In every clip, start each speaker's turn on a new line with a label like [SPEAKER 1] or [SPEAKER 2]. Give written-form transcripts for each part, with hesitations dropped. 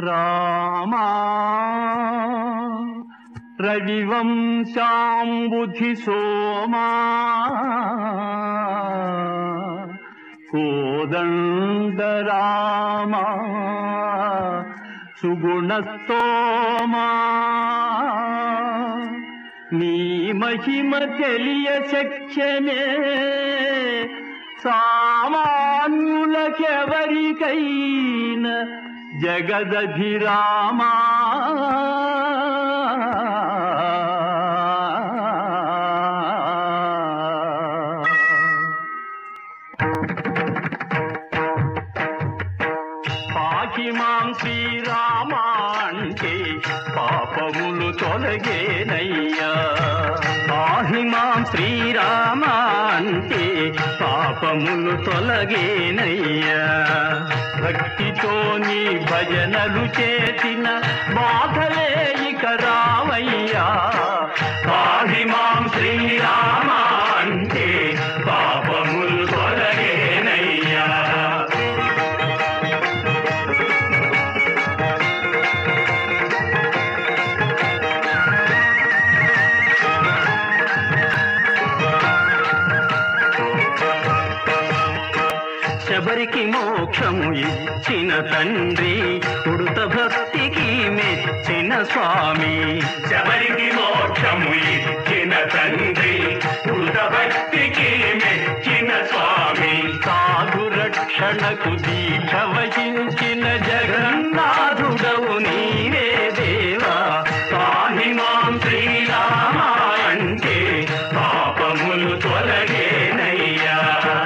[SPEAKER 1] రామా రవివంశాంబుధి సోమా కోదండ రామా సుగుణస్తోమా నీ మహిమ తెలియ శక్యమే సామాన్యులకెవరికైనా జగదభిరామా పాకి మాం శ్రీరామ అంటే పాపములు తొలగేనయ్యా. పాహి మాం శ్రీరామ అంటే పాపములు తొలగేనయ్యా. భక్తితో నీ భజనలు చేసిన బాధలే ఇక రావయ్యా. పాహి మాం శ్రీరామ అంటే పాపములు తొలగేనయ్యా. శబరికి మోక్షము ఇచ్చిన తండ్రి ఉడుత భక్తికి మెచ్చిన స్వామి.
[SPEAKER 2] శబరికి మోక్షము ఇచ్చిన తండ్రి ఉడుత భక్తికి మెచ్చిన స్వామి.
[SPEAKER 1] సాధు రక్షణకు దీక్ష వహించిన జగన్నాథుడవు నీవే దేవా.
[SPEAKER 2] పాహి మాం శ్రీరామ అంటే పాపములు తొలగేనయ్యా.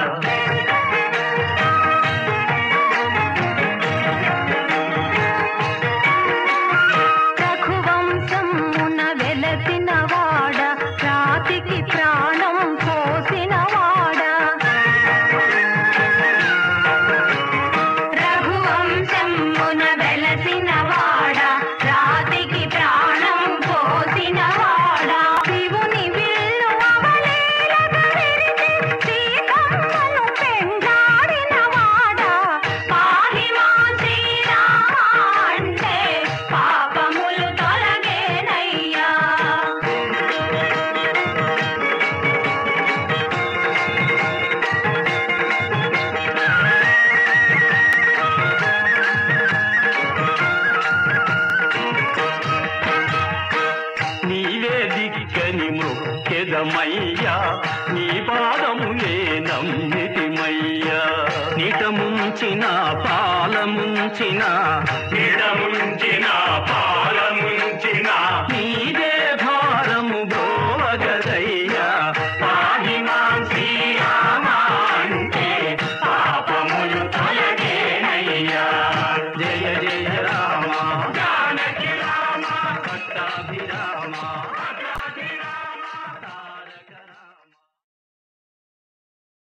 [SPEAKER 1] మొక్కెదమయ్యా. నీ పాదములే నమ్మితిమయ్యా.
[SPEAKER 2] నిటముంచిన పాలముంచిన
[SPEAKER 1] నిటముంచిన